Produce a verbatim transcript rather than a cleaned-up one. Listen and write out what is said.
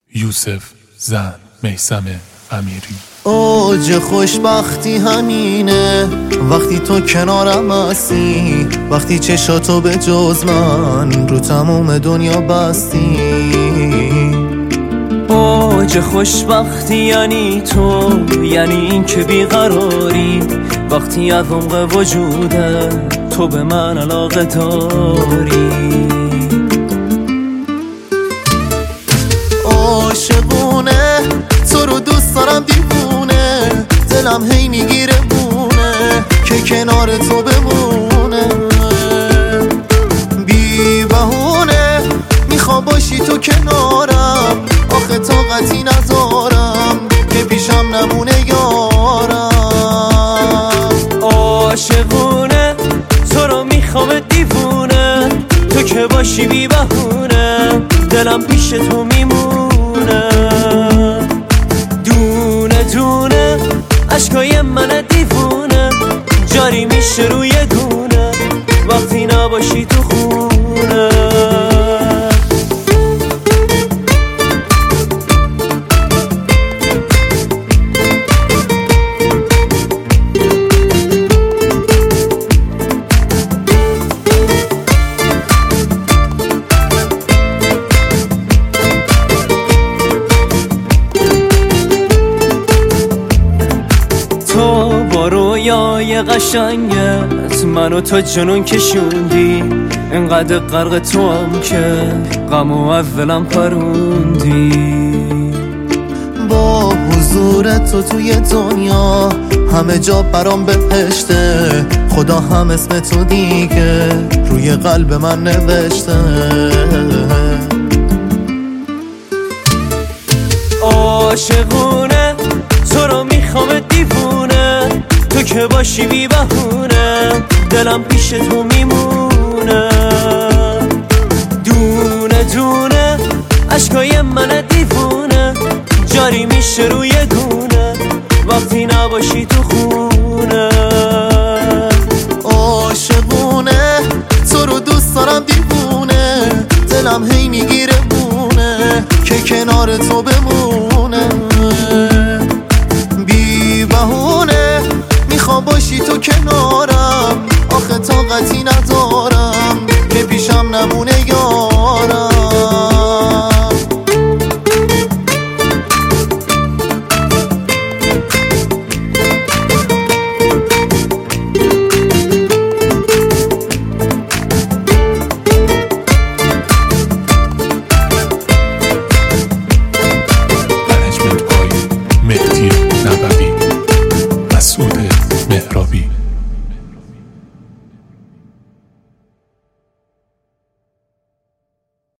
یوسف زن میثم امیری. اوج خوشبختی همینه وقتی تو کنارم هستی، وقتی چشاتو به جز من رو تموم دنیا بستی. اوج خوشبختی یعنی تو، یعنی این که بیقراری وقتی از عمق وجوده تو به من علاقه داری. عاشقونه تو رو دوست دارم دیوونه، دلم هی میگیره بونه که کنار تو بمونه. بی بهونه میخوام باشی تو کنارم، آخه طاقتی ندارم که پیشم نمونه یارم. عاشقونه تو رو میخوام دیوونه، تو که باشی بی بهونه دلم پیش تو میمونه. دونه دونه عشقای من دیوونه جاری میشه روی گونه وقتی نباشی تو خونه. رویای قشنگت منو تا جنون کشوندی، انقدر غرق تو هم که غمو اولم پروندی. با حضور تو توی دنیا همه جا برام بهشته، خدا هم اسم تو دیگه روی قلب من نوشته. عاشقونه تو رو میخوام دیوونه، تو که باشی بی بهونه دلم پیش تو میمونه. دونه دونه عشقای من دیوونه جاری میشه روی گونه وقتی نباشی تو خونه. عاشقونه تو رو دوست دارم دیوونه، دلم هی میگیره بونه که کنار تو بمونه. بی بهونه میخوام باشی تو کنارم، آخه طاقتی ندارم که پیشم نمونه یارم. منیجمنت پای مهدی نبوی، مسعود